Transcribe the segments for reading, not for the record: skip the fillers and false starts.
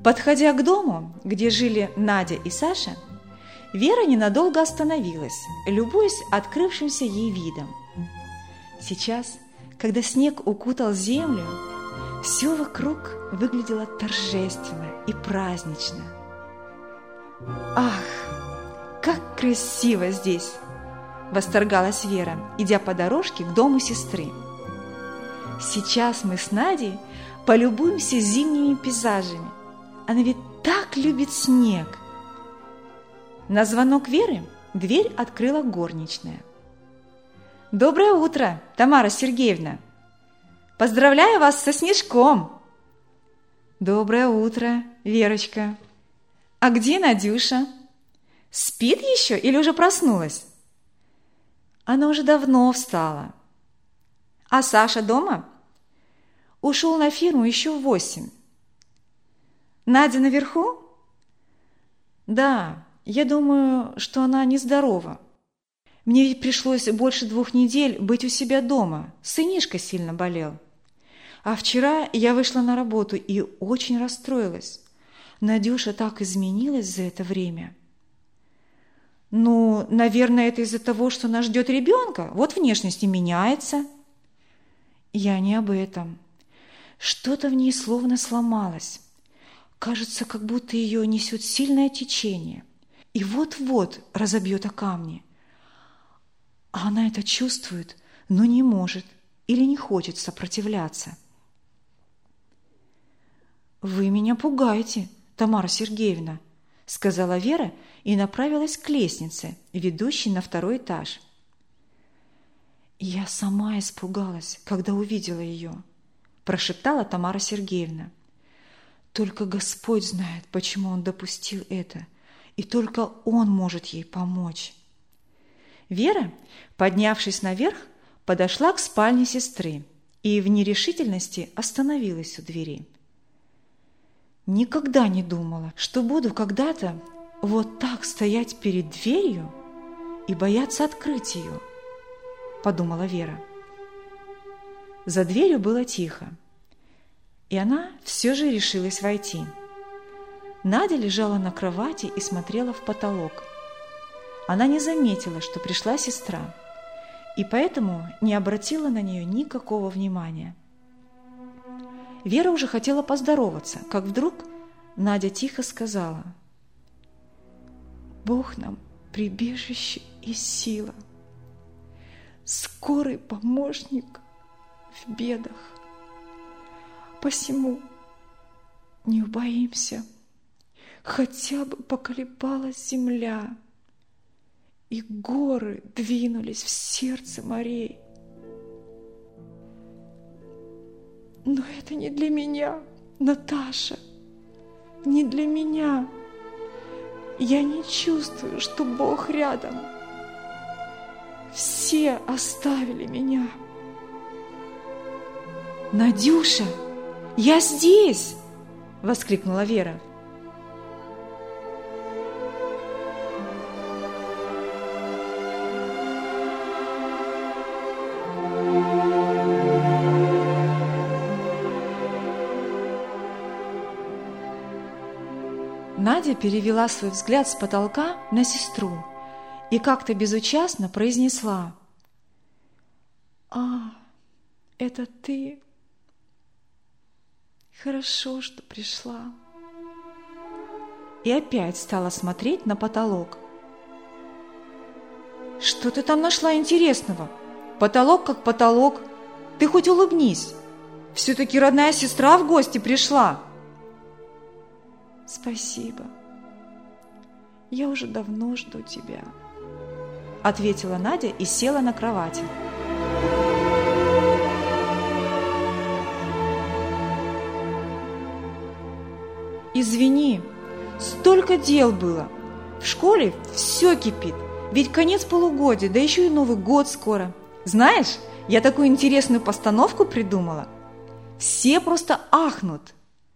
Подходя к дому, где жили Надя и Саша, Вера ненадолго остановилась, любуясь открывшимся ей видом. Сейчас, когда снег укутал землю, все вокруг выглядело торжественно и празднично. «Ах, как красиво здесь!» – восторгалась Вера, идя по дорожке к дому сестры. «Сейчас мы с Надей полюбуемся зимними пейзажами. Она ведь так любит снег!» На звонок Веры дверь открыла горничная. «Доброе утро, Тамара Сергеевна! Поздравляю вас со снежком!» «Доброе утро, Верочка! А где Надюша? Спит еще или уже проснулась?» «Она уже давно встала. А Саша дома?» «Ушел на фирму еще в 8. Надя наверху?» «Да, я думаю, что она нездорова. Мне ведь пришлось больше 2 недель быть у себя дома. Сынишка сильно болел. А вчера я вышла на работу и очень расстроилась. Надюша так изменилась за это время». «Ну, наверное, это из-за того, что она ждет ребенка. Вот внешность и меняется». «Я не об этом. Что-то в ней словно сломалось. Кажется, как будто ее несет сильное течение. И вот-вот разобьет о камни. А она это чувствует, но не может или не хочет сопротивляться». «Вы меня пугаете, Тамара Сергеевна», – сказала Вера и направилась к лестнице, ведущей на 2-й этаж. «Я сама испугалась, когда увидела ее», – прошептала Тамара Сергеевна. «Только Господь знает, почему Он допустил это, и только Он может ей помочь». Вера, поднявшись наверх, подошла к спальне сестры и в нерешительности остановилась у двери. «Никогда не думала, что буду когда-то вот так стоять перед дверью и бояться открыть ее», – подумала Вера. За дверью было тихо, и она все же решилась войти. Надя лежала на кровати и смотрела в потолок. Она не заметила, что пришла сестра, и поэтому не обратила на нее никакого внимания. Вера уже хотела поздороваться, как вдруг Надя тихо сказала: «Бог нам прибежище и сила, скорый помощник в бедах. Посему не убоимся, хотя бы поколебалась земля, и горы двинулись в сердце морей. Но это не для меня, Наташа, не для меня. Я не чувствую, что Бог рядом. Все оставили меня». «Надюша, я здесь!» – воскликнула Вера. Надя перевела свой взгляд с потолка на сестру и как-то безучастно произнесла: «А, это ты? Хорошо, что пришла». И опять стала смотреть на потолок. «Что ты там нашла интересного? Потолок как потолок. Ты хоть улыбнись. Все-таки родная сестра в гости пришла». «Спасибо. Я уже давно жду тебя», – ответила Надя и села на кровати. «Извини, столько дел было. В школе все кипит, ведь конец полугодия, да еще и Новый год скоро. Знаешь, я такую интересную постановку придумала. Все просто ахнут».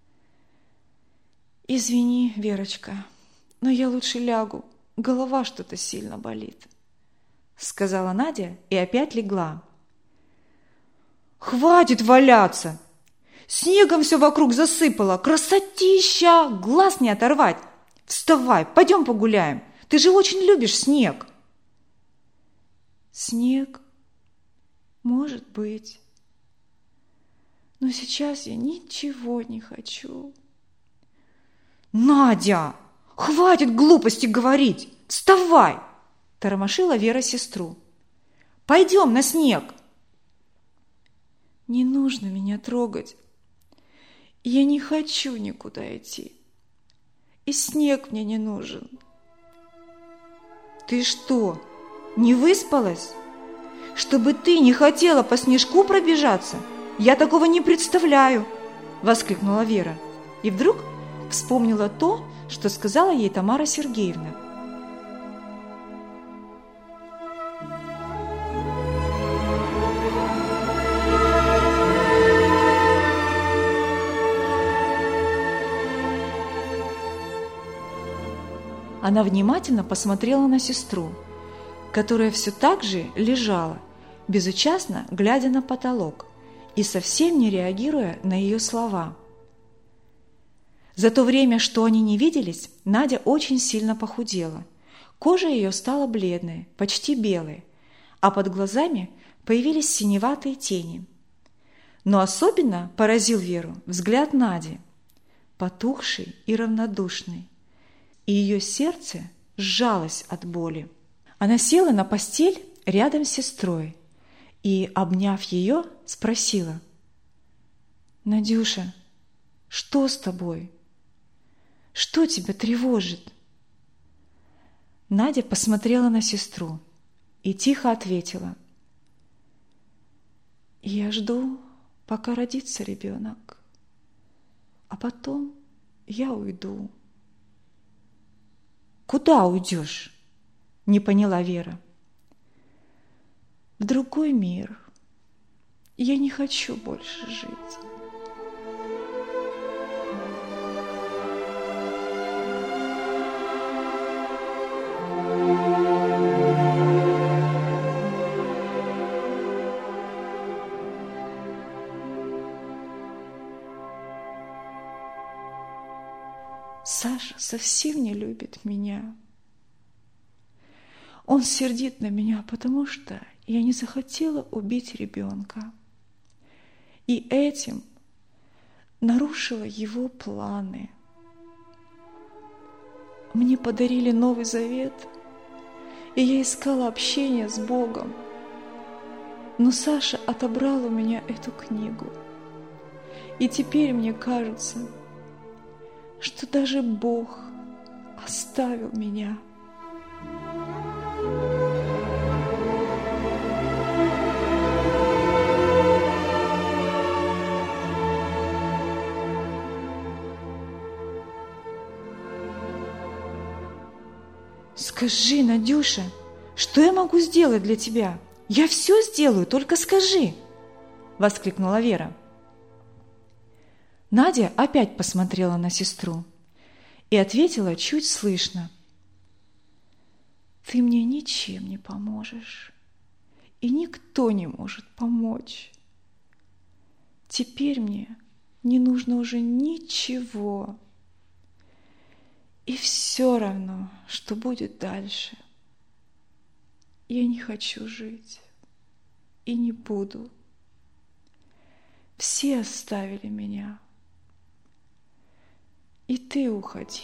«Извини, Верочка, но я лучше лягу, голова что-то сильно болит», – сказала Надя и опять легла. «Хватит валяться! Снегом все вокруг засыпало. Красотища! Глаз не оторвать. Вставай, пойдем погуляем. Ты же очень любишь снег. Снег? Может быть. Но сейчас я ничего не хочу. Надя, хватит глупости говорить. Вставай! Тормошила Вера сестру. Пойдем на снег. Не нужно меня трогать. Я не хочу никуда идти. И снег мне не нужен. Ты что, не выспалась? Чтобы ты не хотела по снежку пробежаться? Я такого не представляю, воскликнула Вера. И вдруг вспомнила то, что сказала ей Тамара Сергеевна. Она внимательно посмотрела на сестру, которая все так же лежала, безучастно глядя на потолок и совсем не реагируя на ее слова. За то время, что они не виделись, Надя очень сильно похудела. Кожа ее стала бледной, почти белой, а под глазами появились синеватые тени. Но особенно поразил Веру взгляд Нади, потухший и равнодушный, и ее сердце сжалось от боли. Она села на постель рядом с сестрой и, обняв ее, спросила: «Надюша, что с тобой? Что тебя тревожит?» Надя посмотрела на сестру и тихо ответила: «Я жду, пока родится ребенок, а потом я уйду». «Куда уйдешь?» – не поняла Вера. «В другой мир. Я не хочу больше жить». Саша совсем не любит меня. Он сердит на меня, потому что я не захотела убить ребенка. И этим нарушила его планы. Мне подарили Новый Завет, и я искала общения с Богом. Но Саша отобрал у меня эту книгу. И теперь мне кажется, что даже Бог оставил меня. «Скажи, Надюша, что я могу сделать для тебя? Я все сделаю, только скажи!» – воскликнула Вера. Надя опять посмотрела на сестру и ответила чуть слышно: «Ты мне ничем не поможешь, и никто не может помочь. Теперь мне не нужно уже ничего. И все равно, что будет дальше. Я не хочу жить и не буду. Все оставили меня. И ты уходи».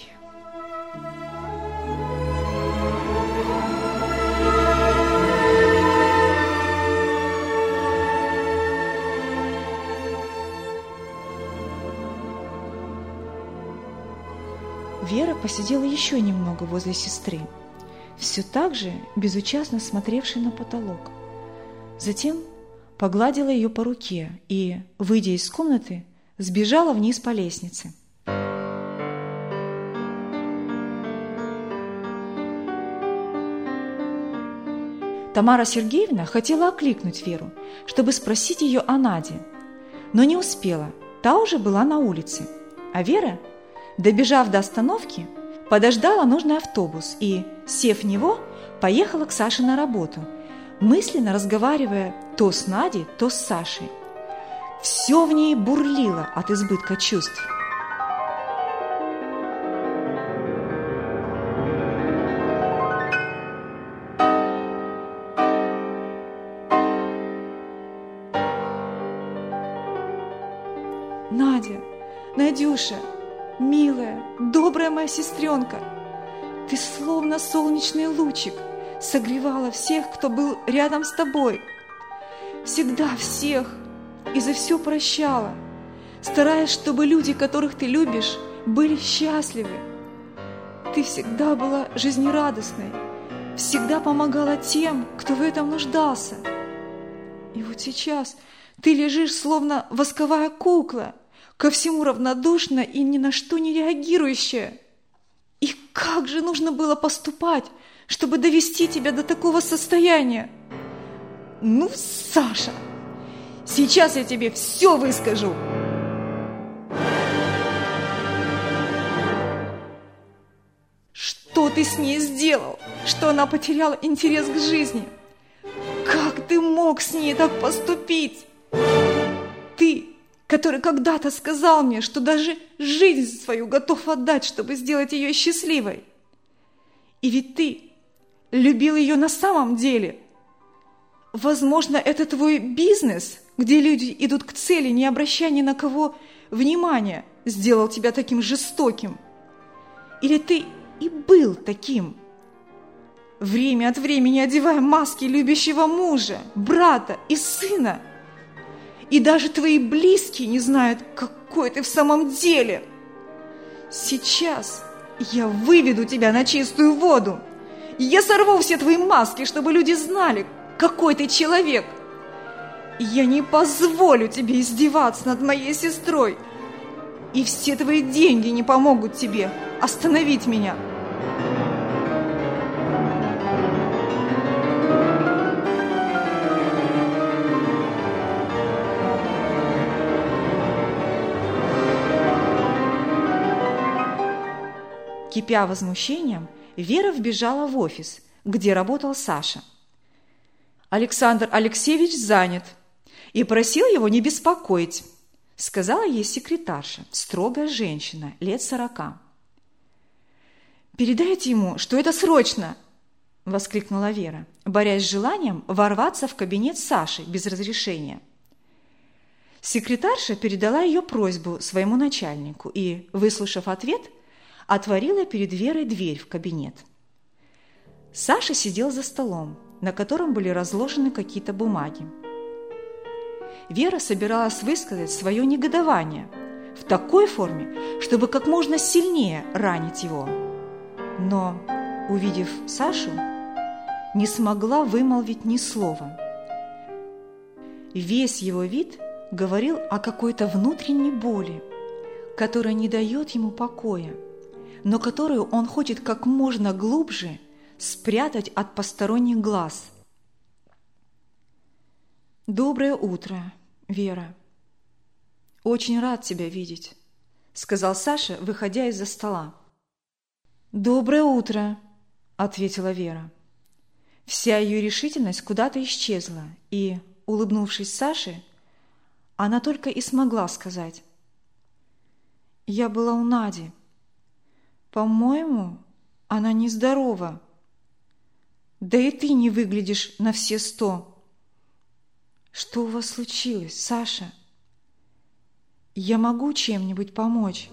Вера посидела еще немного возле сестры, все так же безучастно смотревшей на потолок. Затем погладила ее по руке и, выйдя из комнаты, сбежала вниз по лестнице. Тамара Сергеевна хотела окликнуть Веру, чтобы спросить ее о Наде, но не успела, та уже была на улице, а Вера, добежав до остановки, подождала нужный автобус и, сев в него, поехала к Саше на работу, мысленно разговаривая то с Надей, то с Сашей. Все в ней бурлило от избытка чувств. Надя, Надюша, милая, добрая моя сестренка, ты словно солнечный лучик согревала всех, кто был рядом с тобой. Всегда всех и за все прощала, стараясь, чтобы люди, которых ты любишь, были счастливы. Ты всегда была жизнерадостной, всегда помогала тем, кто в этом нуждался. И вот сейчас ты лежишь, словно восковая кукла, ко всему равнодушна и ни на что не реагирующая. И как же нужно было поступать, чтобы довести тебя до такого состояния? Ну, Саша, сейчас я тебе все выскажу. Что ты с ней сделал, что она потеряла интерес к жизни? Как ты мог с ней так поступить? Ты, который когда-то сказал мне, что даже жизнь свою готов отдать, чтобы сделать ее счастливой. И ведь ты любил ее на самом деле. Возможно, это твой бизнес, где люди идут к цели, не обращая ни на кого внимания, сделал тебя таким жестоким. Или ты и был таким, время от времени одевая маски любящего мужа, брата и сына. И даже твои близкие не знают, какой ты в самом деле. Сейчас я выведу тебя на чистую воду. Я сорву все твои маски, чтобы люди знали, какой ты человек. Я не позволю тебе издеваться над моей сестрой. И все твои деньги не помогут тебе остановить меня. Кипя возмущением, Вера вбежала в офис, где работал Саша. «Александр Алексеевич занят и просил его не беспокоить», сказала ей секретарша, строгая женщина, лет 40. «Передайте ему, что это срочно!» воскликнула Вера, борясь с желанием ворваться в кабинет Саши без разрешения. Секретарша передала ее просьбу своему начальнику и, выслушав ответ, отворила перед Верой дверь в кабинет. Саша сидел за столом, на котором были разложены какие-то бумаги. Вера собиралась высказать свое негодование в такой форме, чтобы как можно сильнее ранить его. Но, увидев Сашу, не смогла вымолвить ни слова. Весь его вид говорил о какой-то внутренней боли, которая не дает ему покоя, но которую он хочет как можно глубже спрятать от посторонних глаз. «Доброе утро, Вера. Очень рад тебя видеть», – сказал Саша, выходя из-за стола. «Доброе утро», – ответила Вера. Вся ее решительность куда-то исчезла, и, улыбнувшись Саше, она только и смогла сказать: «Я была у Нади. По-моему, она нездорова. Да и ты не выглядишь на все 100. Что у вас случилось, Саша? Я могу чем-нибудь помочь?»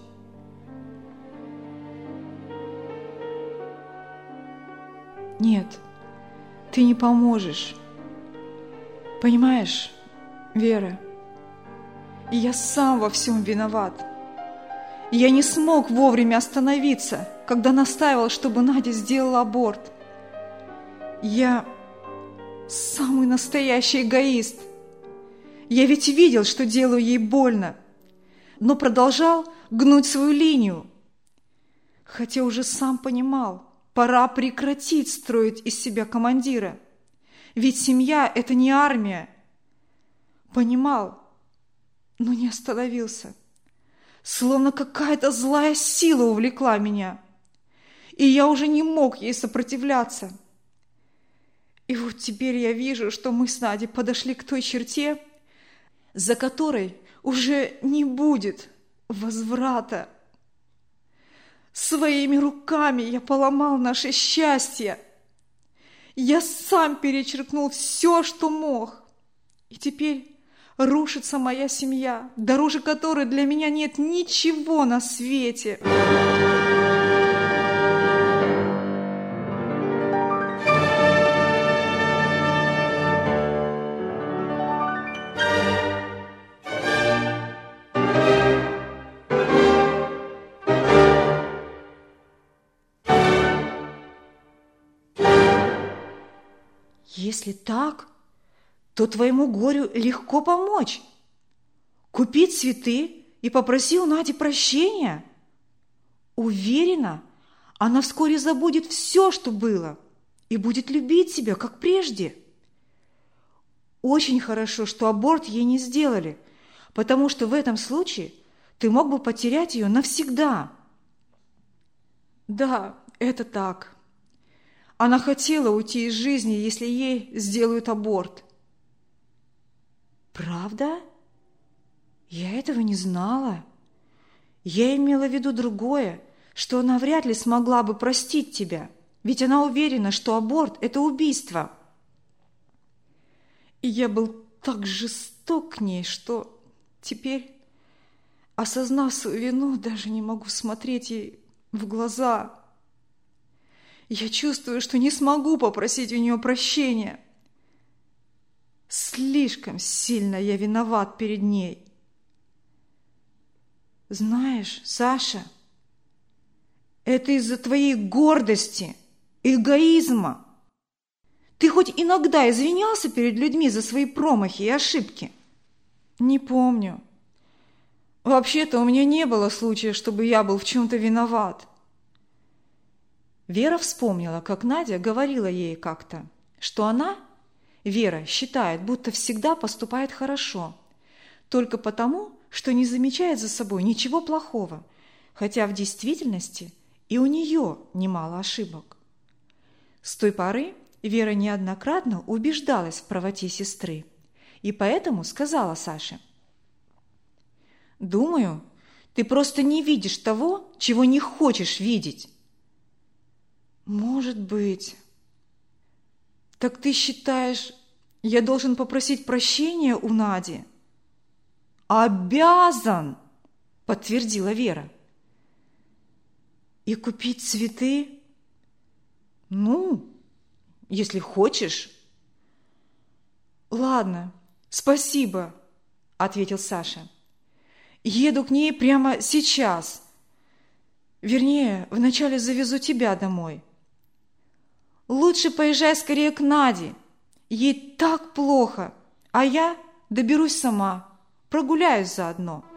«Нет, ты не поможешь. Понимаешь, Вера, я сам во всем виноват. Я не смог вовремя остановиться, когда настаивал, чтобы Надя сделала аборт. Я самый настоящий эгоист. Я ведь видел, что делаю ей больно, но продолжал гнуть свою линию. Хотя уже сам понимал, пора прекратить строить из себя командира. Ведь семья – это не армия. Понимал, но не остановился. Словно какая-то злая сила увлекла меня, и я уже не мог ей сопротивляться. И вот теперь я вижу, что мы с Надей подошли к той черте, за которой уже не будет возврата. Своими руками я поломал наше счастье. Я сам перечеркнул все, что мог. И теперь рушится моя семья, дороже которой для меня нет ничего на свете. Если так, то твоему горю легко помочь. Купи цветы и попроси у Нади прощения. Уверена, она вскоре забудет все, что было, и будет любить тебя, как прежде. Очень хорошо, что аборт ей не сделали, потому что в этом случае ты мог бы потерять ее навсегда. Да, это так. Она хотела уйти из жизни, если ей сделают аборт. Правда? Я этого не знала. Я имела в виду другое, что она вряд ли смогла бы простить тебя, ведь она уверена, что аборт – это убийство. И я был так жесток к ней, что теперь, осознав свою вину, даже не могу смотреть ей в глаза. Я чувствую, что не смогу попросить у нее прощения. Слишком сильно я виноват перед ней. Знаешь, Саша, это из-за твоей гордости, эгоизма. Ты хоть иногда извинялся перед людьми за свои промахи и ошибки? Не помню. Вообще-то у меня не было случая, чтобы я был в чем-то виноват. Вера вспомнила, как Надя говорила ей как-то, что она, Вера, считает, будто всегда поступает хорошо, только потому, что не замечает за собой ничего плохого, хотя в действительности и у нее немало ошибок. С той поры Вера неоднократно убеждалась в правоте сестры, и поэтому сказала Саше: «Думаю, ты просто не видишь того, чего не хочешь видеть». «Может быть. Так ты считаешь, я должен попросить прощения у Нади?» «Обязан!» – подтвердила Вера. «И купить цветы?» «Ну, если хочешь». «Ладно, спасибо», – ответил Саша. «Еду к ней прямо сейчас. Вернее, вначале завезу тебя домой». «Лучше поезжай скорее к Наде. Ей так плохо, а я доберусь сама, прогуляюсь заодно».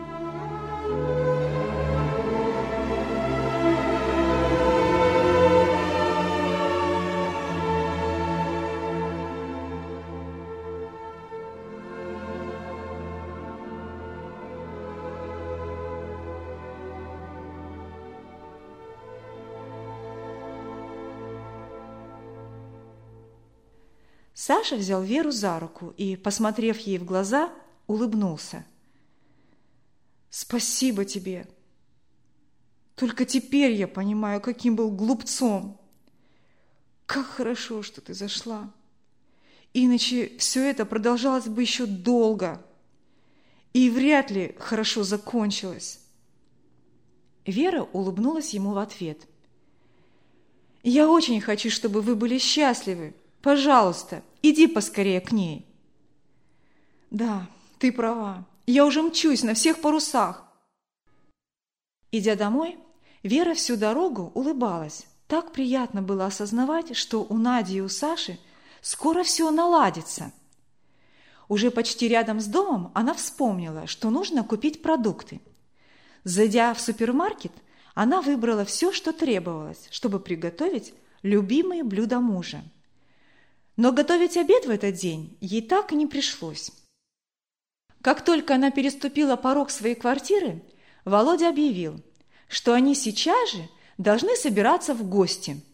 Саша взял Веру за руку и, посмотрев ей в глаза, улыбнулся. «Спасибо тебе. Только теперь я понимаю, каким был глупцом. Как хорошо, что ты зашла. Иначе все это продолжалось бы еще долго и вряд ли хорошо закончилось». Вера улыбнулась ему в ответ. «Я очень хочу, чтобы вы были счастливы. Пожалуйста, иди поскорее к ней». «Да, ты права. Я уже мчусь на всех парусах». Идя домой, Вера всю дорогу улыбалась. Так приятно было осознавать, что у Нади и у Саши скоро все наладится. Уже почти рядом с домом она вспомнила, что нужно купить продукты. Зайдя в супермаркет, она выбрала все, что требовалось, чтобы приготовить любимые блюда мужа. Но готовить обед в этот день ей так и не пришлось. Как только она переступила порог своей квартиры, Володя объявил, что они сейчас же должны собираться в гости.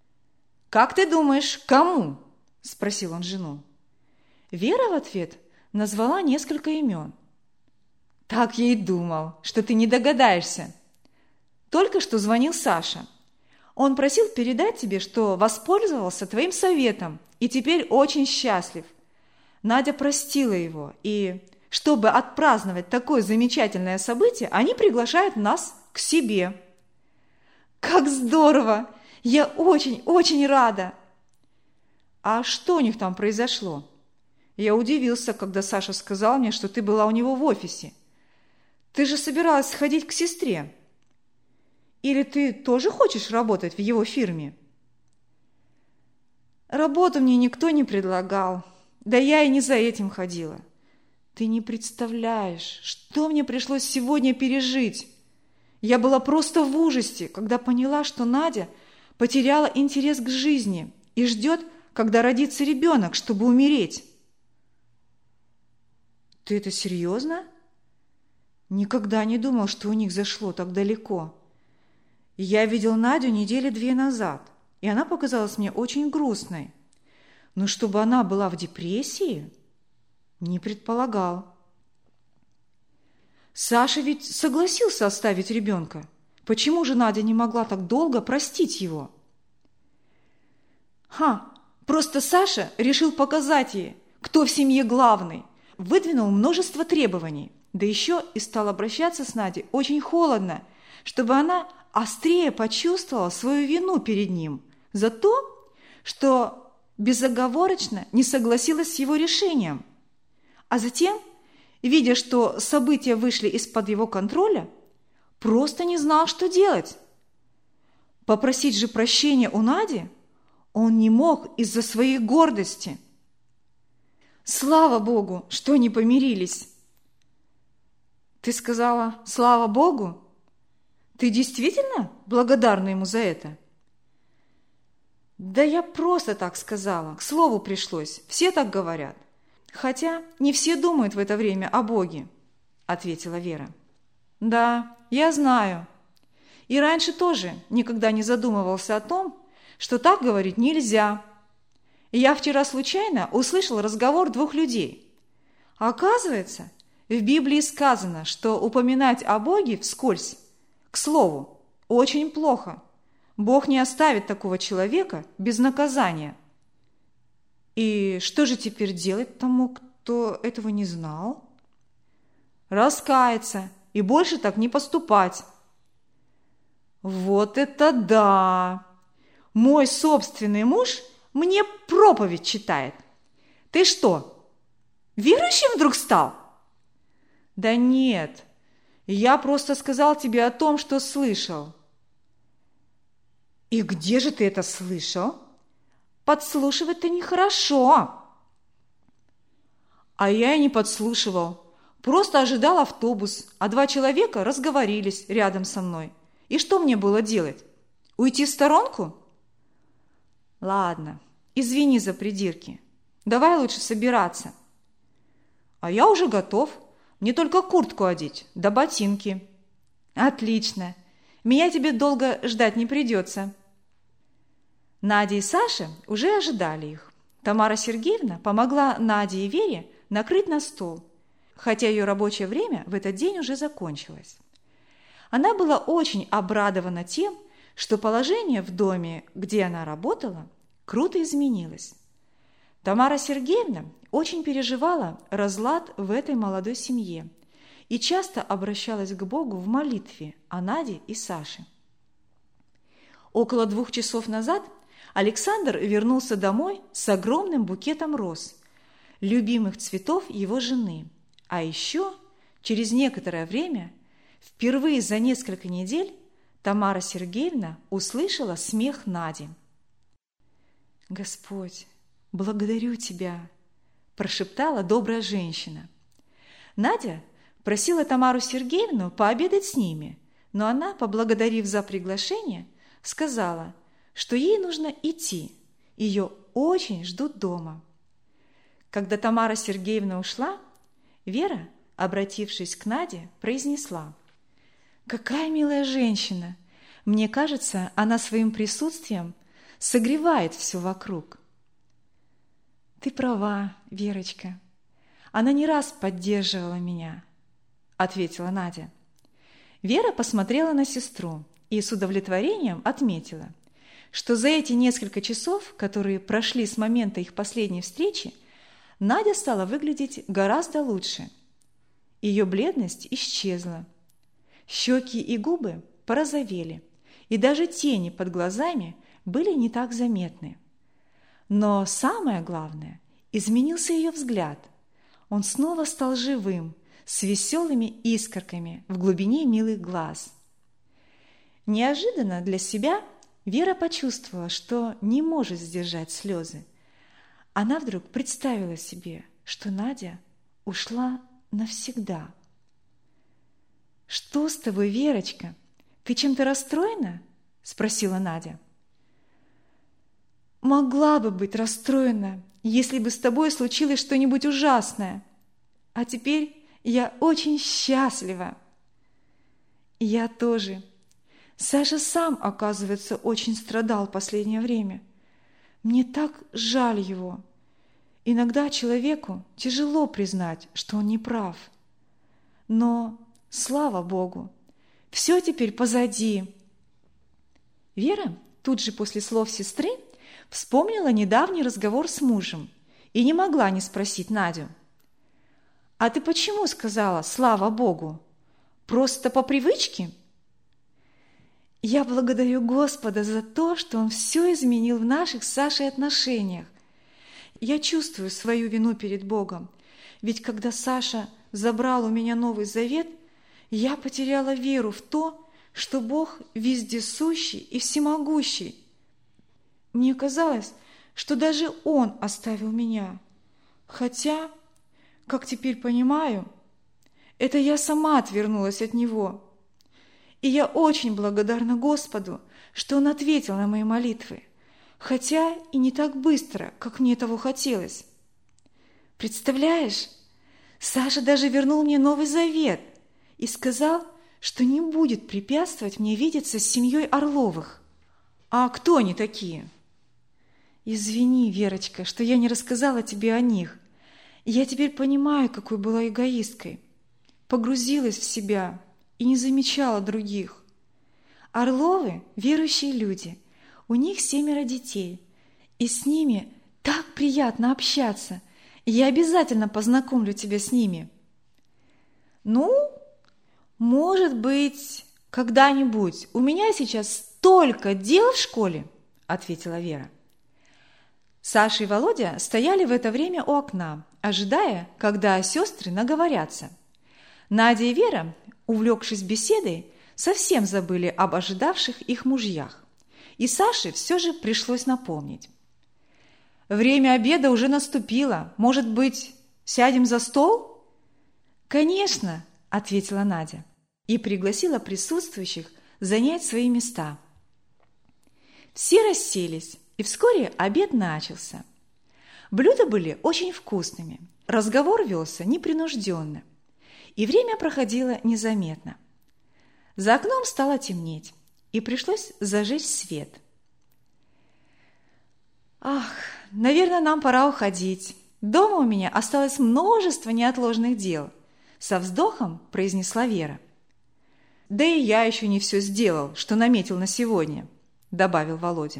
«Как ты думаешь, кому?» – спросил он жену. Вера в ответ назвала несколько имен. Так я и думал, что ты не догадаешься. Только что звонил Саша. Он просил передать тебе, что воспользовался твоим советом и теперь очень счастлив. Надя простила его, и, чтобы отпраздновать такое замечательное событие, они приглашают нас к себе. Как здорово! Я очень рада! А что у них там произошло? Я удивился, когда Саша сказал мне, что ты была у него в офисе. Ты же собиралась сходить к сестре. Или ты тоже хочешь работать в его фирме? Работу мне никто не предлагал. Да я и не за этим ходила. Ты не представляешь, что мне пришлось сегодня пережить. Я была просто в ужасе, когда поняла, что Надя потеряла интерес к жизни и ждет, когда родится ребенок, чтобы умереть. Ты это серьезно? Никогда не думал, что у них зашло так далеко. Я видел Надю недели 2 назад, и она показалась мне очень грустной. Но чтобы она была в депрессии, не предполагал. Саша ведь согласился оставить ребенка. Почему же Надя не могла так долго простить его? Просто Саша решил показать ей, кто в семье главный. Выдвинул множество требований, да еще и стал обращаться с Надей очень холодно, чтобы она острее почувствовала свою вину перед ним за то, что безоговорочно не согласилась с его решением. А затем, видя, что события вышли из-под его контроля, просто не знал, что делать. Попросить же прощения у Нади он не мог из-за своей гордости. Слава Богу, что они помирились. Ты сказала «слава Богу»? Ты действительно благодарна ему за это? Да я просто так сказала, к слову пришлось, все так говорят. Хотя не все думают в это время о Боге, ответила Вера. Да, я знаю. И раньше тоже никогда не задумывался о том, что так говорить нельзя. Я вчера случайно услышал разговор 2 людей. Оказывается, в Библии сказано, что упоминать о Боге вскользь, к слову, очень плохо. Бог не оставит такого человека без наказания. И что же теперь делать тому, кто этого не знал? Раскаяться и больше так не поступать. Вот это да! Мой собственный муж мне проповедь читает. Ты что, верующим вдруг стал? Да нет, я просто сказал тебе о том, что слышал. И где же ты это слышал? Подслушивать-то нехорошо. А я и не подслушивал. Просто ожидал автобус, а 2 человека разговорились рядом со мной. И что мне было делать? Уйти в сторонку? Ладно, извини за придирки. Давай лучше собираться. А я уже готов. Мне только куртку одеть, да ботинки. Отлично. Меня тебе долго ждать не придется. Надя и Саша уже ожидали их. Тамара Сергеевна помогла Наде и Вере накрыть на стол, хотя ее рабочее время в этот день уже закончилось. Она была очень обрадована тем, что положение в доме, где она работала, круто изменилось. Тамара Сергеевна очень переживала разлад в этой молодой семье и часто обращалась к Богу в молитве о Наде и Саше. Около 2 часов назад Александр вернулся домой с огромным букетом роз, любимых цветов его жены. А еще через некоторое время, впервые за несколько недель, Тамара Сергеевна услышала смех Нади. «Господь, благодарю Тебя!» – прошептала добрая женщина. Надя просила Тамару Сергеевну пообедать с ними, но она, поблагодарив за приглашение, сказала, что ей нужно идти, ее очень ждут дома. Когда Тамара Сергеевна ушла, Вера, обратившись к Наде, произнесла: «Какая милая женщина! Мне кажется, она своим присутствием согревает все вокруг». «Ты права, Верочка. Она не раз поддерживала меня», – ответила Надя. Вера посмотрела на сестру и с удовлетворением отметила, что за эти несколько часов, которые прошли с момента их последней встречи, Надя стала выглядеть гораздо лучше. Ее бледность исчезла. Щеки и губы порозовели, и даже тени под глазами были не так заметны. Но самое главное, изменился ее взгляд. Он снова стал живым, с веселыми искорками в глубине милых глаз. Неожиданно для себя Вера почувствовала, что не может сдержать слезы. Она вдруг представила себе, что Надя ушла навсегда. «Что с тобой, Верочка? Ты чем-то расстроена?» – спросила Надя. «Могла бы быть расстроена, если бы с тобой случилось что-нибудь ужасное. А теперь я очень счастлива». «Я тоже. Саша сам, оказывается, очень страдал в последнее время. Мне так жаль его. Иногда человеку тяжело признать, что он не прав. Но, слава Богу, все теперь позади». Вера тут же после слов сестры вспомнила недавний разговор с мужем и не могла не спросить Надю: «А ты почему сказала «слава Богу»? Просто по привычке?» «Я благодарю Господа за то, что Он все изменил в наших с Сашей отношениях. Я чувствую свою вину перед Богом, ведь когда Саша забрал у меня Новый Завет, я потеряла веру в то, что Бог вездесущий и всемогущий. Мне казалось, что даже Он оставил меня. Хотя, как теперь понимаю, это я сама отвернулась от Него. И я очень благодарна Господу, что Он ответил на мои молитвы, хотя и не так быстро, как мне того хотелось. Представляешь, Саша даже вернул мне Новый Завет и сказал, что не будет препятствовать мне видеться с семьей Орловых». «А кто они такие?» «Извини, Верочка, что я не рассказала тебе о них. Я теперь понимаю, какой была эгоисткой. Погрузилась в себя и не замечала других. Орловы – верующие люди, у них 7 детей, и с ними так приятно общаться. Я обязательно познакомлю тебя с ними». «Ну, может быть, когда-нибудь. У меня сейчас столько дел в школе», – ответила Вера. Саша и Володя стояли в это время у окна, ожидая, когда сестры наговорятся. Надя и Вера, увлекшись беседой, совсем забыли об ожидавших их мужьях. И Саше все же пришлось напомнить: «Время обеда уже наступило. Может быть, сядем за стол?» «Конечно», – ответила Надя и пригласила присутствующих занять свои места. Все расселись, и вскоре обед начался. Блюда были очень вкусными, разговор велся непринужденно, и время проходило незаметно. За окном стало темнеть, и пришлось зажечь свет. «Ах, наверное, нам пора уходить. Дома у меня осталось множество неотложных дел», – со вздохом произнесла Вера. «Да и я еще не все сделал, что наметил на сегодня», – добавил Володя.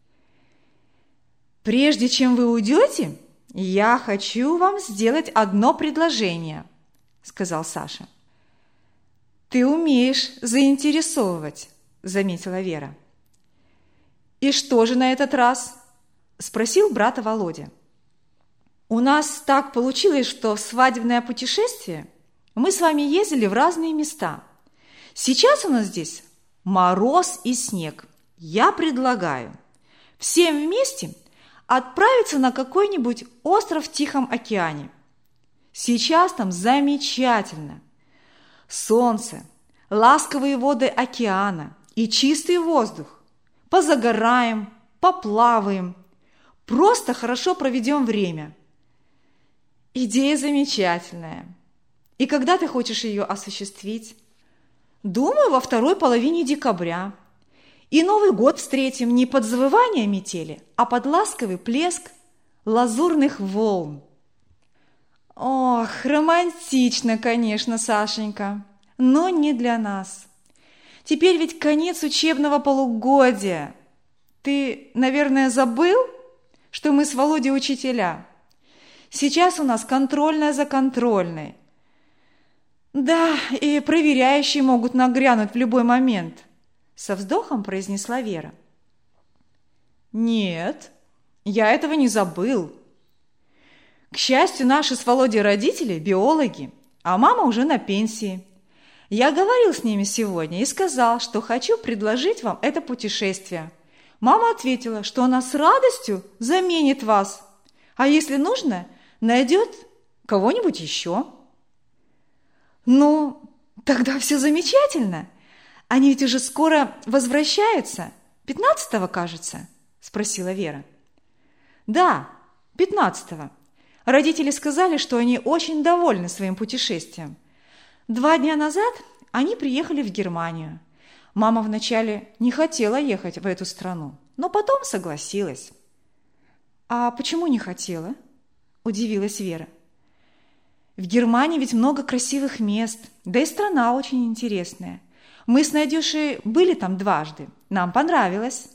«Прежде чем вы уйдете, я хочу вам сделать одно предложение», – сказал Саша. «Ты умеешь заинтересовывать», – заметила Вера. «И что же на этот раз?» – спросил брата Володя. «У нас так получилось, что в свадебное путешествие мы с вами ездили в разные места. Сейчас у нас здесь мороз и снег. Я предлагаю всем вместе отправиться на какой-нибудь остров в Тихом океане. Сейчас там замечательно. Солнце, ласковые воды океана и чистый воздух. Позагораем, поплаваем. Просто хорошо проведем время». «Идея замечательная. И когда ты хочешь ее осуществить?» «Думаю, во второй половине декабря. И Новый год встретим не под завывание метели, а под ласковый плеск лазурных волн». Ох, романтично, конечно, Сашенька, но не для нас. Теперь ведь конец учебного полугодия. Ты, наверное, забыл, что мы с Володей учителя? Сейчас у нас контрольная за контрольной. Да, и проверяющие могут нагрянуть в любой момент, со вздохом произнесла Вера. Нет, я этого не забыл. К счастью, наши с Володей родители – биологи, а мама уже на пенсии. Я говорил с ними сегодня и сказал, что хочу предложить вам это путешествие. Мама ответила, что она с радостью заменит вас, а если нужно, найдет кого-нибудь еще. Ну, тогда все замечательно. Они ведь уже скоро возвращаются. 15-го, кажется, спросила Вера. Да, 15-го. Родители сказали, что они очень довольны своим путешествием. 2 дня назад они приехали в Германию. Мама вначале не хотела ехать в эту страну, но потом согласилась. А почему не хотела? Удивилась Вера. В Германии ведь много красивых мест, да и страна очень интересная. Мы с Надюшей были там 2 раза, нам понравилось.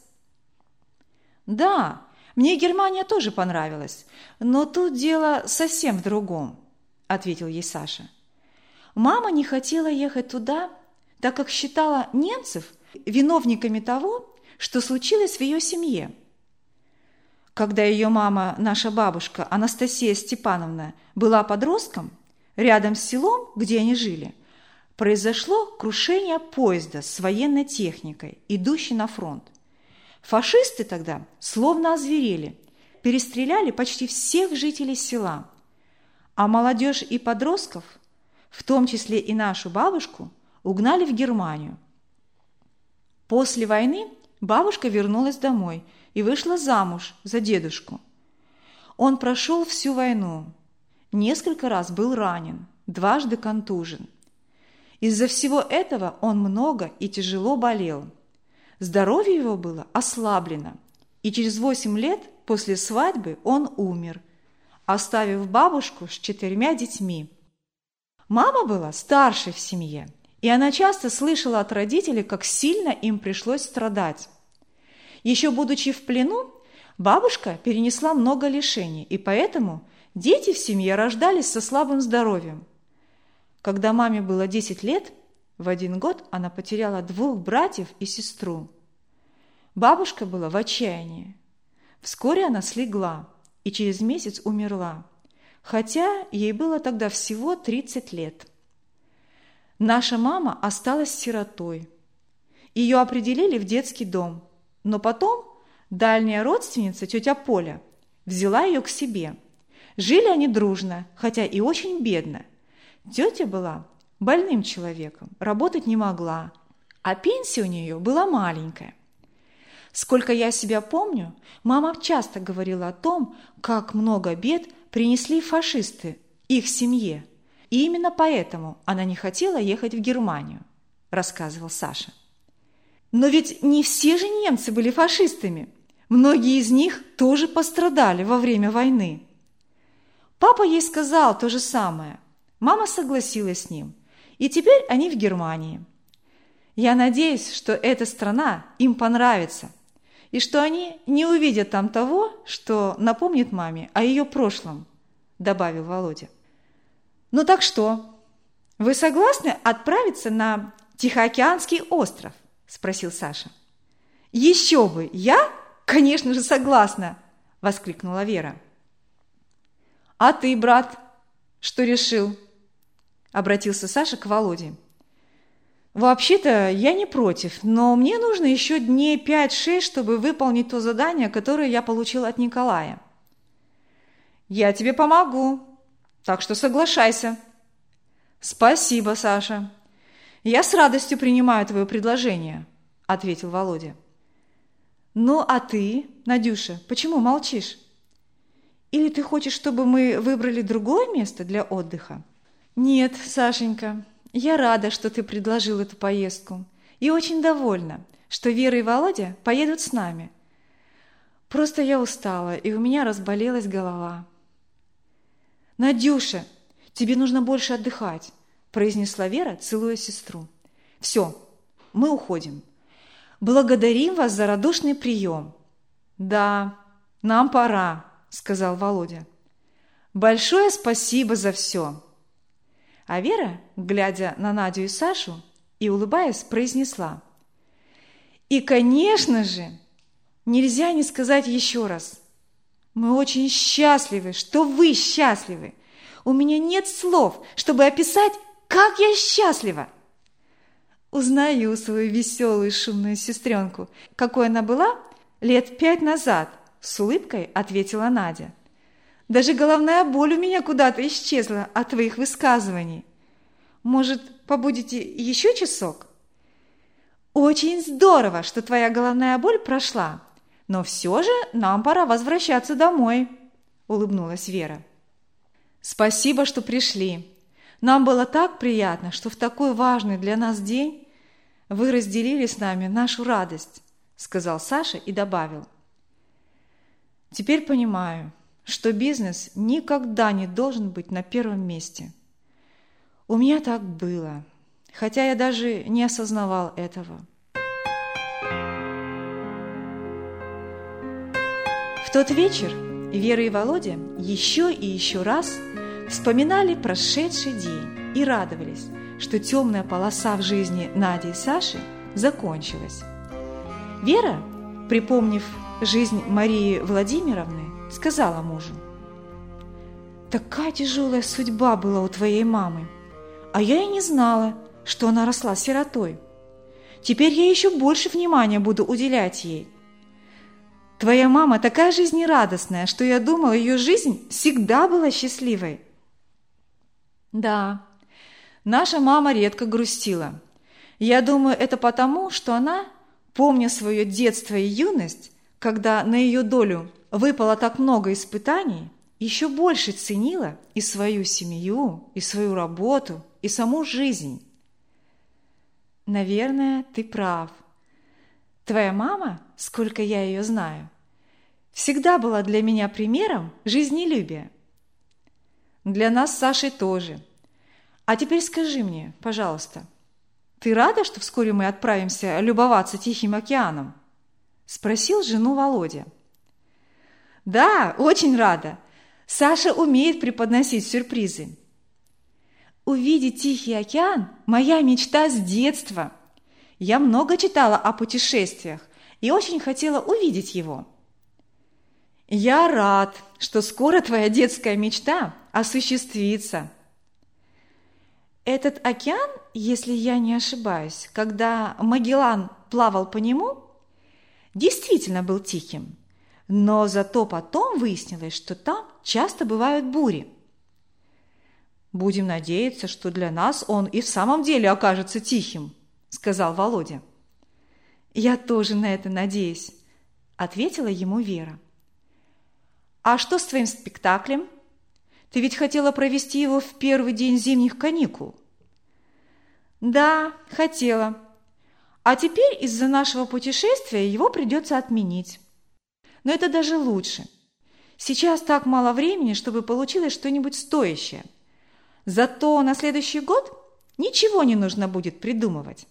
Да, мне Германия тоже понравилась, но тут дело совсем в другом, ответил ей Саша. Мама не хотела ехать туда, так как считала немцев виновниками того, что случилось в ее семье. Когда ее мама, наша бабушка Анастасия Степановна, была подростком, рядом с селом, где они жили, произошло крушение поезда с военной техникой, идущей на фронт. Фашисты тогда словно озверели, перестреляли почти всех жителей села, а молодежь и подростков, в том числе и нашу бабушку, угнали в Германию. После войны бабушка вернулась домой и вышла замуж за дедушку. Он прошел всю войну, несколько раз был ранен, 2 раза контужен. Из-за всего этого он много и тяжело болел. Здоровье его было ослаблено, и через 8 лет после свадьбы он умер, оставив бабушку с 4 детьми. Мама была старшей в семье, и она часто слышала от родителей, как сильно им пришлось страдать. Еще будучи в плену, бабушка перенесла много лишений, и поэтому дети в семье рождались со слабым здоровьем. Когда маме было 10 лет, в 1 год она потеряла 2 братьев и сестру. Бабушка была в отчаянии. Вскоре она слегла и через месяц умерла, хотя ей было тогда всего 30 лет. Наша мама осталась сиротой. Ее определили в детский дом, но потом дальняя родственница, тетя Поля, взяла ее к себе. Жили они дружно, хотя и очень бедно. Тетя была больным человеком, работать не могла, а пенсия у нее была маленькая. Сколько я себя помню, мама часто говорила о том, как много бед принесли фашисты их семье, и именно поэтому она не хотела ехать в Германию, рассказывал Саша. Но ведь не все же немцы были фашистами, многие из них тоже пострадали во время войны. Папа ей сказал то же самое, мама согласилась с ним, и теперь они в Германии. Я надеюсь, что эта страна им понравится, и что они не увидят там того, что напомнит маме о ее прошлом, добавил Володя. Ну так что, вы согласны отправиться на Тихоокеанский остров? Спросил Саша. Еще бы, я, конечно же, согласна, воскликнула Вера. А ты, брат, что решил? Обратился Саша к Володе. Вообще-то я не против, но мне нужно еще дней 5-6, чтобы выполнить то задание, которое я получил от Николая. Я тебе помогу, так что соглашайся. Спасибо, Саша. Я с радостью принимаю твое предложение, ответил Володя. Ну, а ты, Надюша, почему молчишь? Или ты хочешь, чтобы мы выбрали другое место для отдыха? Нет, Сашенька, я рада, что ты предложил эту поездку, и очень довольна, что Вера и Володя поедут с нами. Просто я устала, и у меня разболелась голова. Надюша, тебе нужно больше отдыхать», – произнесла Вера, целуя сестру. «Все, мы уходим. Благодарим вас за радушный прием». «Да, нам пора», – сказал Володя. «Большое спасибо за все». А Вера, глядя на Надю и Сашу и улыбаясь, произнесла: «И, конечно же, нельзя не сказать еще раз. Мы очень счастливы, что вы счастливы. У меня нет слов, чтобы описать, как я счастлива». Узнаю свою веселую шумную сестренку, какой она была лет 5 назад, с улыбкой ответила Надя. Даже головная боль у меня куда-то исчезла от твоих высказываний. Может, побудете еще часок? Очень здорово, что твоя головная боль прошла, но все же нам пора возвращаться домой, улыбнулась Вера. Спасибо, что пришли. Нам было так приятно, что в такой важный для нас день вы разделили с нами нашу радость, сказал Саша и добавил: теперь понимаю, что бизнес никогда не должен быть на первом месте. У меня так было, хотя я даже не осознавал этого. В тот вечер Вера и Володя еще и еще раз вспоминали прошедший день и радовались, что темная полоса в жизни Нади и Саши закончилась. Вера, припомнив жизнь Марии Владимировны, сказала мужу: «Такая тяжелая судьба была у твоей мамы, а я и не знала, что она росла сиротой. Теперь я еще больше внимания буду уделять ей. Твоя мама такая жизнерадостная, что я думала, ее жизнь всегда была счастливой». Да, наша мама редко грустила. Я думаю, это потому, что она, помня свое детство и юность, когда на ее долю выпало так много испытаний, еще больше ценила и свою семью, и свою работу, и саму жизнь. Наверное, ты прав. Твоя мама, сколько я ее знаю, всегда была для меня примером жизнелюбия. Для нас с Сашей тоже. А теперь скажи мне, пожалуйста, ты рада, что вскоре мы отправимся любоваться Тихим океаном? Спросил жену Володя. Да, очень рада. Саша умеет преподносить сюрпризы. Увидеть Тихий океан – моя мечта с детства. Я много читала о путешествиях и очень хотела увидеть его. Я рад, что скоро твоя детская мечта осуществится. Этот океан, если я не ошибаюсь, когда Магеллан плавал по нему, действительно был тихим, но зато потом выяснилось, что там часто бывают бури. «Будем надеяться, что для нас он и в самом деле окажется тихим», – сказал Володя. «Я тоже на это надеюсь», – ответила ему Вера. «А что с твоим спектаклем? Ты ведь хотела провести его в первый день зимних каникул». «Да, хотела. А теперь из-за нашего путешествия его придется отменить. Но это даже лучше. Сейчас так мало времени, чтобы получилось что-нибудь стоящее. Зато на следующий год ничего не нужно будет придумывать».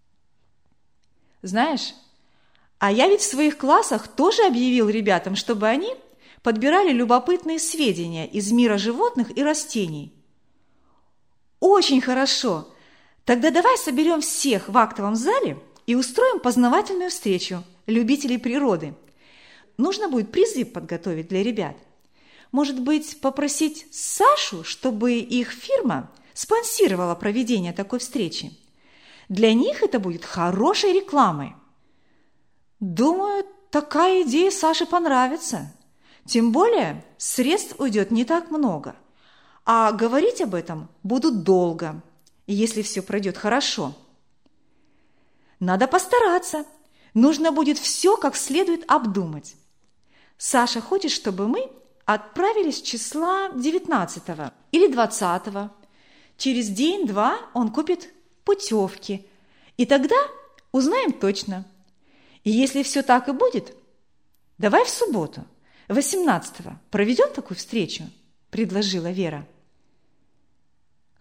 Знаешь, а я ведь в своих классах тоже объявил ребятам, чтобы они подбирали любопытные сведения из мира животных и растений. Очень хорошо. Тогда давай соберем всех в актовом зале и устроим познавательную встречу любителей природы. Нужно будет призы подготовить для ребят. Может быть, попросить Сашу, чтобы их фирма спонсировала проведение такой встречи. Для них это будет хорошей рекламой. Думаю, такая идея Саше понравится. Тем более средств уйдет не так много. А говорить об этом будут долго, если все пройдет хорошо. Надо постараться. Нужно будет все как следует обдумать. Саша хочет, чтобы мы отправились числа 19 или 20. Через день-два он купит путевки, и тогда узнаем точно. И если все так и будет, давай в субботу, 18-го, проведем такую встречу, предложила Вера.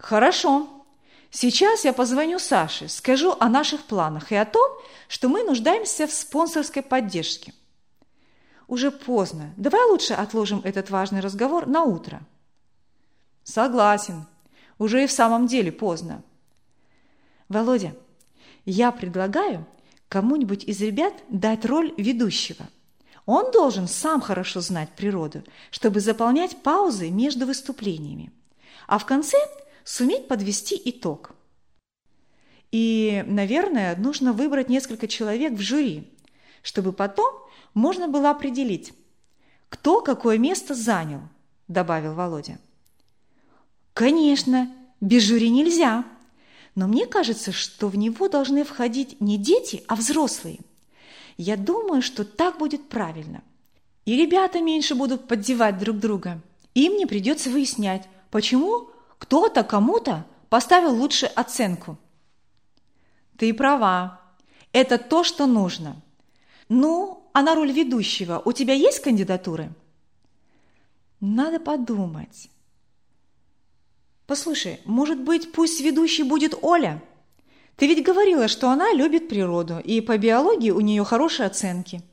Хорошо. Сейчас я позвоню Саше, скажу о наших планах и о том, что мы нуждаемся в спонсорской поддержке. Уже поздно. Давай лучше отложим этот важный разговор на утро. Согласен. Уже и в самом деле поздно. Володя, я предлагаю кому-нибудь из ребят дать роль ведущего. Он должен сам хорошо знать природу, чтобы заполнять паузы между выступлениями, а в конце суметь подвести итог. И, наверное, нужно выбрать несколько человек в жюри, чтобы потом можно было определить, кто какое место занял, добавил Володя. Конечно, без жюри нельзя, но мне кажется, что в него должны входить не дети, а взрослые. Я думаю, что так будет правильно. И ребята меньше будут поддевать друг друга. Им не придется выяснять, почему кто-то кому-то поставил лучше оценку. Ты права. Это то, что нужно. Ну, а на роль ведущего у тебя есть кандидатуры? Надо подумать. Послушай, может быть, пусть ведущей будет Оля? Ты ведь говорила, что она любит природу, и по биологии у нее хорошие оценки.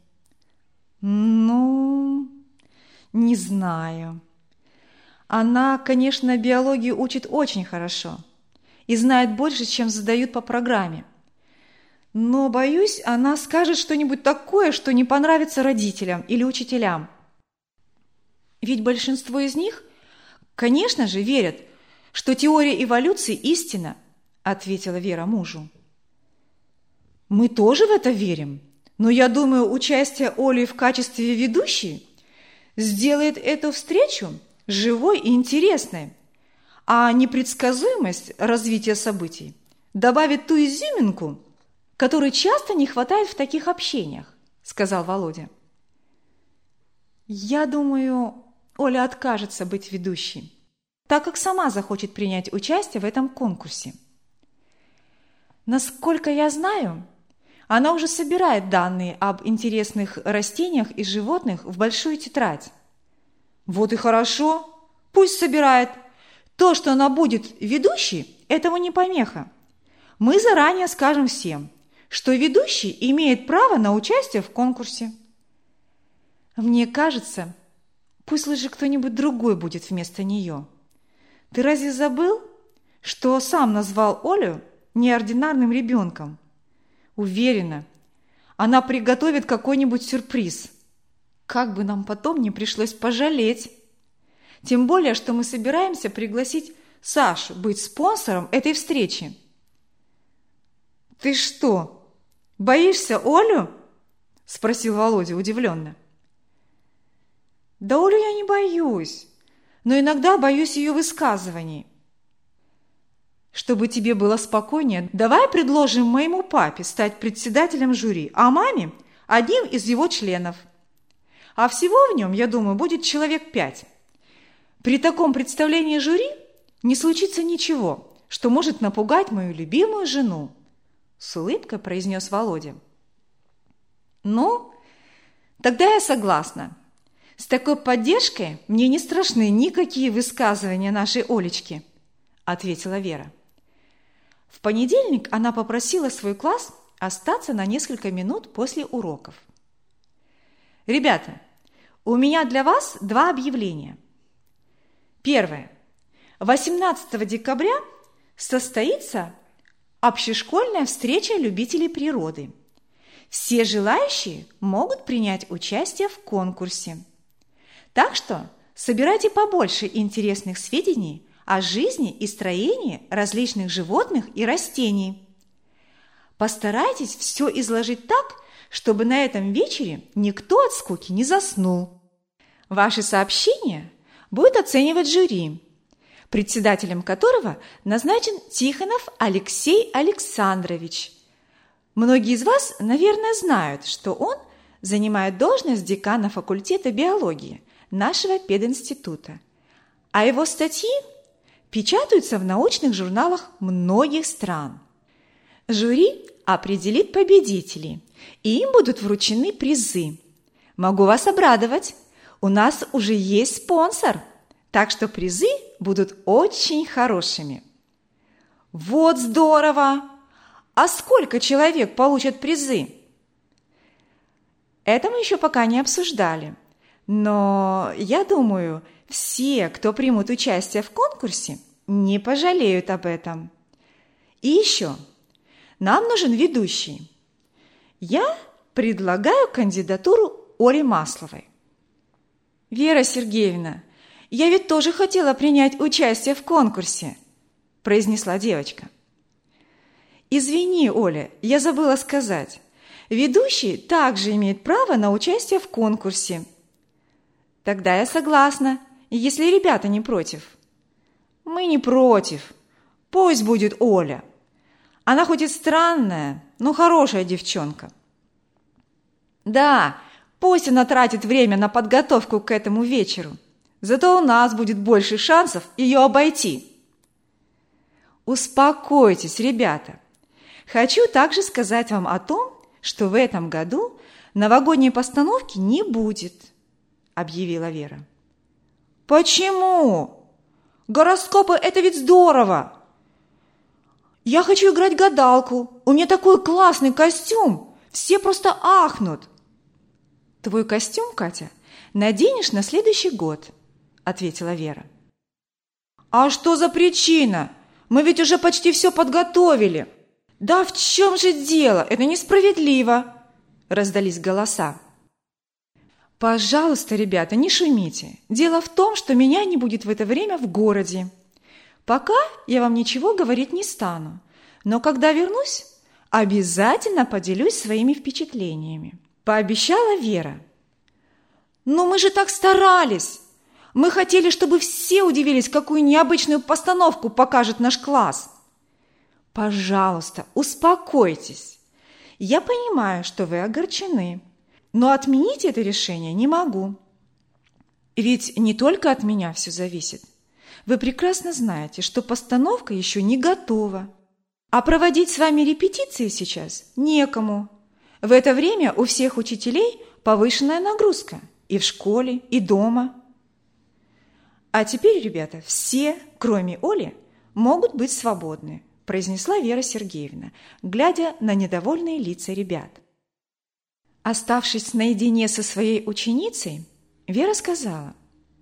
Ну, не знаю. Она, конечно, биологию учит очень хорошо и знает больше, чем задают по программе. Но, боюсь, она скажет что-нибудь такое, что не понравится родителям или учителям. Ведь большинство из них, конечно же, верят, что теория эволюции истина, ответила Вера мужу. Мы тоже в это верим, но я думаю, участие Оли в качестве ведущей сделает эту встречу живой и интересной, а непредсказуемость развития событий добавит ту изюминку, которой часто не хватает в таких общениях, сказал Володя. Я думаю, Оля откажется быть ведущей, так как сама захочет принять участие в этом конкурсе. Насколько я знаю, она уже собирает данные об интересных растениях и животных в большую тетрадь. Вот и хорошо, пусть собирает. То, что она будет ведущей, этому не помеха. Мы заранее скажем всем, что ведущий имеет право на участие в конкурсе. Мне кажется, пусть лучше кто-нибудь другой будет вместо нее. Ты разве забыл, что сам назвал Олю неординарным ребенком? Уверена, она приготовит какой-нибудь сюрприз. Как бы нам потом не пришлось пожалеть. Тем более, что мы собираемся пригласить Сашу быть спонсором этой встречи. Ты что, боишься Олю? Спросил Володя удивленно. Да Олю я не боюсь, но иногда боюсь ее высказываний. Чтобы тебе было спокойнее, давай предложим моему папе стать председателем жюри, а маме – одним из его членов. А всего в нем, я думаю, будет человек 5. При таком представлении жюри не случится ничего, что может напугать мою любимую жену, с улыбкой произнес Володя. Ну, тогда я согласна. С такой поддержкой мне не страшны никакие высказывания нашей Олечки, ответила Вера. В понедельник она попросила свой класс остаться на несколько минут после уроков. Ребята, у меня для вас 2 объявления. Первое. 18 декабря состоится общешкольная встреча любителей природы. Все желающие могут принять участие в конкурсе. Так что собирайте побольше интересных сведений о жизни и строении различных животных и растений. Постарайтесь все изложить так, чтобы на этом вечере никто от скуки не заснул. Ваши сообщения будет оценивать жюри, председателем которого назначен Тихонов Алексей Александрович. Многие из вас, наверное, знают, что он занимает должность декана факультета биологии нашего пединститута, а его статьи печатаются в научных журналах многих стран. Жюри определит победителей, и им будут вручены призы. Могу вас обрадовать, у нас уже есть спонсор, так что призы будут очень хорошими. Вот здорово! А сколько человек получат призы? Это мы еще пока не обсуждали. Но я думаю, все, кто примут участие в конкурсе, не пожалеют об этом. И еще, нам нужен ведущий. Я предлагаю кандидатуру Оли Масловой. Вера Сергеевна, я ведь тоже хотела принять участие в конкурсе, произнесла девочка. Извини, Оля, я забыла сказать. Ведущий также имеет право на участие в конкурсе. Тогда я согласна, если ребята не против. Мы не против. Пусть будет Оля. Она хоть и странная, но хорошая девчонка. Да, пусть она тратит время на подготовку к этому вечеру. Зато у нас будет больше шансов ее обойти. Успокойтесь, ребята. Хочу также сказать вам о том, что в этом году новогодней постановки не будет, объявила Вера. Почему? Гороскопы – это ведь здорово! Я хочу играть гадалку. У меня такой классный костюм. Все просто ахнут. Твой костюм, Катя, наденешь на следующий год, ответила Вера. А что за причина? Мы ведь уже почти все подготовили. Да в чем же дело? Это несправедливо, раздались голоса. Пожалуйста, ребята, не шумите. Дело в том, что меня не будет в это время в городе. Пока я вам ничего говорить не стану, но когда вернусь, обязательно поделюсь своими впечатлениями, пообещала Вера. Но мы же так старались! Мы хотели, чтобы все удивились, какую необычную постановку покажет наш класс. Пожалуйста, успокойтесь. Я понимаю, что вы огорчены, но отменить это решение не могу. Ведь не только от меня все зависит. Вы прекрасно знаете, что постановка еще не готова. А проводить с вами репетиции сейчас некому. В это время у всех учителей повышенная нагрузка и в школе, и дома. А теперь, ребята, все, кроме Оли, могут быть свободны, произнесла Вера Сергеевна, глядя на недовольные лица ребят. Оставшись наедине со своей ученицей, Вера сказала: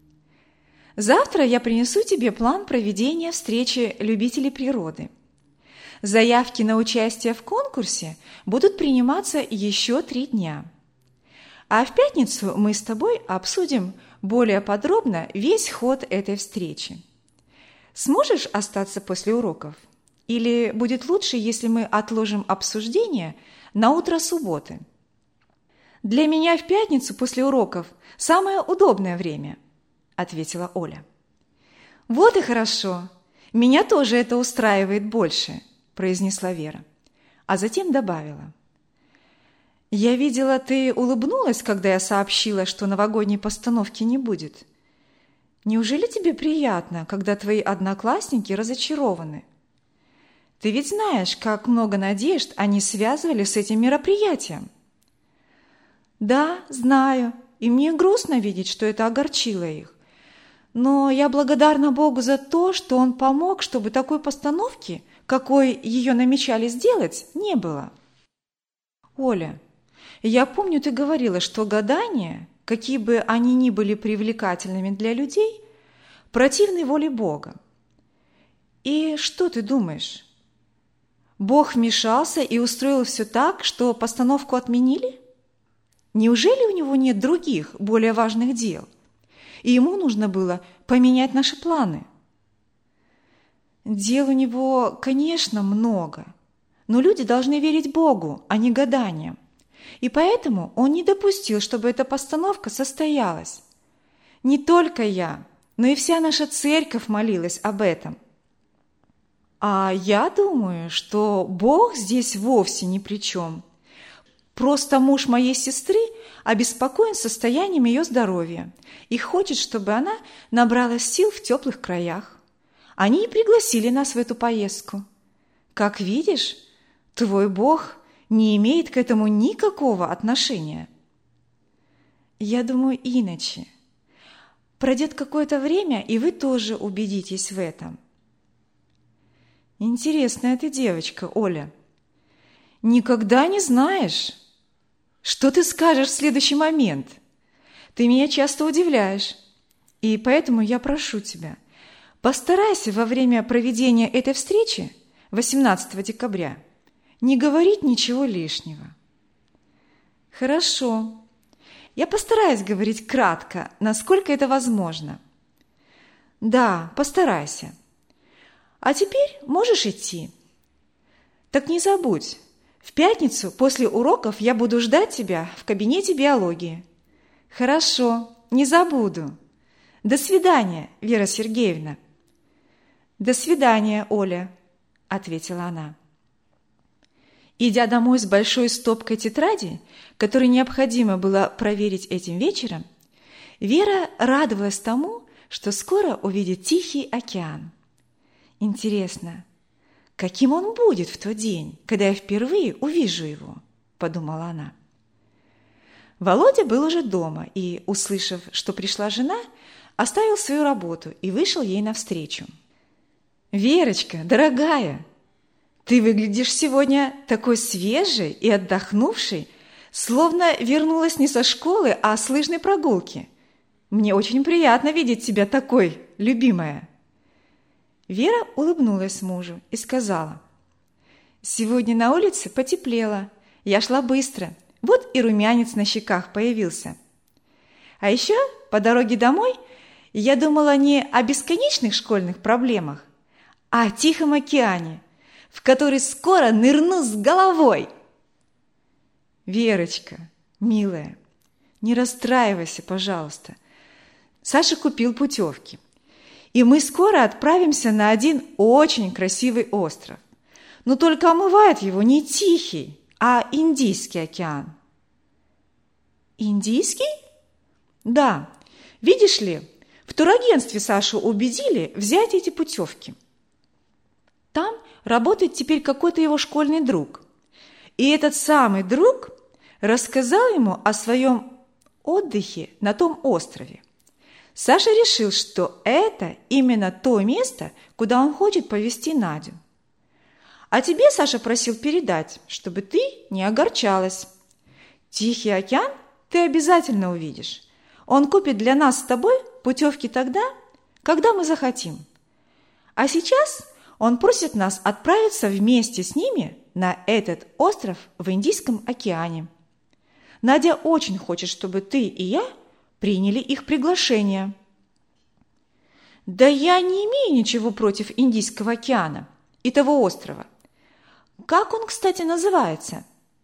«Завтра я принесу тебе план проведения встречи любителей природы. Заявки на участие в конкурсе будут приниматься еще 3 дня. А в пятницу мы с тобой обсудим более подробно весь ход этой встречи. Сможешь остаться после уроков? Или будет лучше, если мы отложим обсуждение на утро субботы? Для меня в пятницу после уроков самое удобное время», – ответила Оля. «Вот и хорошо. Меня тоже это устраивает больше», – произнесла Вера, а затем добавила. «Я видела, ты улыбнулась, когда я сообщила, что новогодней постановки не будет. Неужели тебе приятно, когда твои одноклассники разочарованы? Ты ведь знаешь, как много надежд они связывали с этим мероприятием». «Да, знаю, и мне грустно видеть, что это огорчило их. Но я благодарна Богу за то, что Он помог, чтобы такой постановки, какой ее намечали сделать, не было». «Оля, я помню, ты говорила, что гадания, какие бы они ни были привлекательными для людей, противны воле Бога. И что ты думаешь? Бог вмешался и устроил все так, что постановку отменили? Неужели у него нет других, более важных дел? И ему нужно было поменять наши планы?» «Дел у него, конечно, много, но люди должны верить Богу, а не гаданиям. И поэтому он не допустил, чтобы эта постановка состоялась. Не только я, но и вся наша церковь молилась об этом. А я думаю, что Бог здесь вовсе ни при чем. Просто муж моей сестры обеспокоен состоянием ее здоровья и хочет, чтобы она набралась сил в теплых краях. Они и пригласили нас в эту поездку. Как видишь, твой Бог не имеет к этому никакого отношения». «Я думаю иначе. Пройдет какое-то время, и вы тоже убедитесь в этом». Интересная ты девочка, Оля. Никогда не знаешь, что ты скажешь в следующий момент. Ты меня часто удивляешь, и поэтому я прошу тебя, постарайся во время проведения этой встречи 18 декабря не говорить ничего лишнего. Хорошо. Я постараюсь говорить кратко, насколько это возможно. Да, постарайся. А теперь можешь идти. Так не забудь, в пятницу после уроков я буду ждать тебя в кабинете биологии. Хорошо, не забуду. До свидания, Вера Сергеевна. До свидания, Оля, ответила она. Идя домой с большой стопкой тетради, которую необходимо было проверить этим вечером, Вера радовалась тому, что скоро увидит Тихий океан. Интересно, каким он будет в тот день, когда я впервые увижу его, подумала она. Володя был уже дома и, услышав, что пришла жена, оставил свою работу и вышел ей навстречу. «Верочка, дорогая, ты выглядишь сегодня такой свежей и отдохнувшей, словно вернулась не со школы, а с лыжной прогулки. Мне очень приятно видеть тебя такой, любимая». Вера улыбнулась мужу и сказала: «Сегодня на улице потеплело, я шла быстро, вот и румянец на щеках появился. А еще по дороге домой я думала не о бесконечных школьных проблемах, а о Тихом океане, в который скоро нырну с головой». «Верочка, милая, не расстраивайся, пожалуйста. Саша купил путевки, и мы скоро отправимся на один очень красивый остров. Но только омывает его не Тихий, а Индийский океан». «Индийский?» «Да. Видишь ли, в турагентстве Сашу убедили взять эти путевки. Там работает теперь какой-то его школьный друг. И этот самый друг рассказал ему о своем отдыхе на том острове. Саша решил, что это именно то место, куда он хочет повезти Надю. А тебе Саша просил передать, чтобы ты не огорчалась. Тихий океан ты обязательно увидишь. Он купит для нас с тобой путевки тогда, когда мы захотим. А сейчас он просит нас отправиться вместе с ними на этот остров в Индийском океане. Надя очень хочет, чтобы ты и я приняли их приглашение». «Да я не имею ничего против Индийского океана и того острова. Как он, кстати, называется?»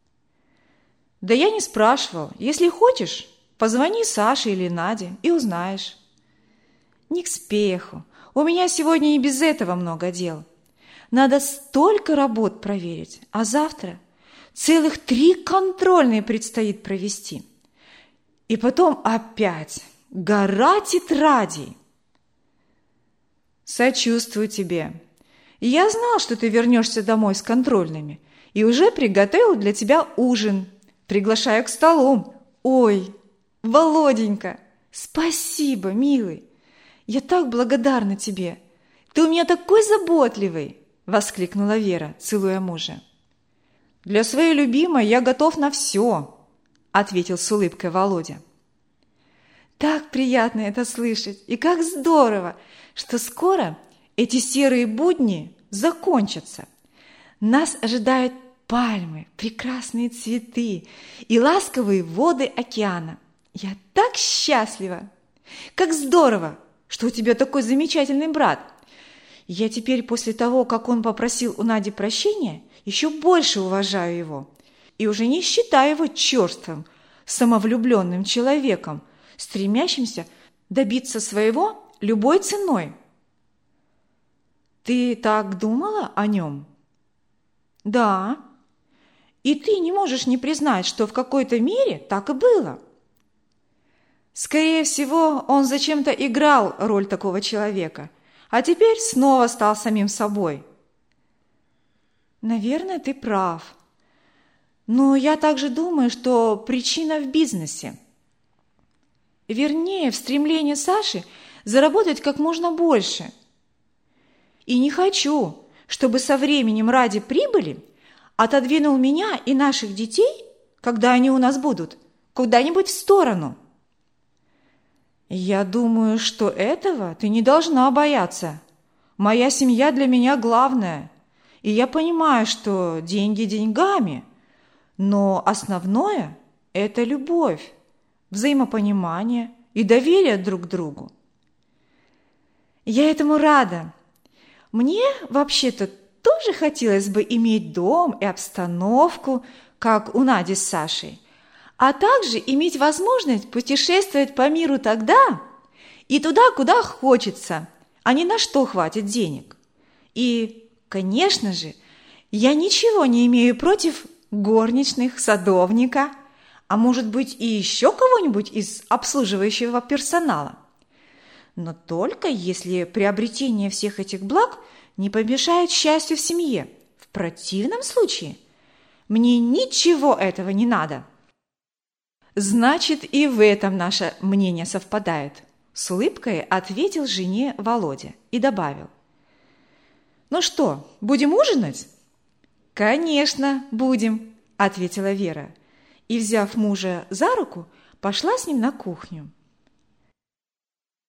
«Да я не спрашивал. Если хочешь, позвони Саше или Наде и узнаешь». «Не к спеху. У меня сегодня и без этого много дел. Надо столько работ проверить, а завтра целых 3 контрольные предстоит провести. И потом опять гора тетрадей». «Сочувствую тебе. Я знал, что ты вернешься домой с контрольными, и уже приготовил для тебя ужин. Приглашаю к столу». «Ой, Володенька, спасибо, милый. Я так благодарна тебе. Ты у меня такой заботливый!» – воскликнула Вера, целуя мужа. «Для своей любимой я готов на все», – ответил с улыбкой Володя. «Так приятно это слышать, и как здорово, что скоро эти серые будни закончатся. Нас ожидают пальмы, прекрасные цветы и ласковые воды океана. Я так счастлива! Как здорово, что у тебя такой замечательный брат! Я теперь после того, как он попросил у Нади прощения, еще больше уважаю его и уже не считаю его черствым, самовлюбленным человеком, стремящимся добиться своего любой ценой». «Ты так думала о нем?» «Да. И ты не можешь не признать, что в какой-то мере так и было. Скорее всего, он зачем-то играл роль такого человека, а теперь снова стал самим собой». «Наверное, ты прав. Но я также думаю, что причина в бизнесе. Вернее, в стремлении Саши заработать как можно больше. И не хочу, чтобы со временем ради прибыли отодвинул меня и наших детей, когда они у нас будут, куда-нибудь в сторону? Я думаю, что этого ты не должна бояться. Моя семья для меня главная, и я понимаю, что деньги деньгами, но основное – это любовь, взаимопонимание и доверие друг к другу. Я этому рада. Мне вообще-то тоже хотелось бы иметь дом и обстановку, как у Нади с Сашей, а также иметь возможность путешествовать по миру тогда и туда, куда хочется, а не на что хватит денег. И, конечно же, я ничего не имею против горничных, садовника, а может быть и еще кого-нибудь из обслуживающего персонала. Но только если приобретение всех этих благ не помешает счастью в семье. В противном случае мне ничего этого не надо. Значит, и в этом наше мнение совпадает. С улыбкой ответил жене Володя и добавил: ну что, будем ужинать? Конечно, будем, ответила Вера и, взяв мужа за руку, пошла с ним на кухню.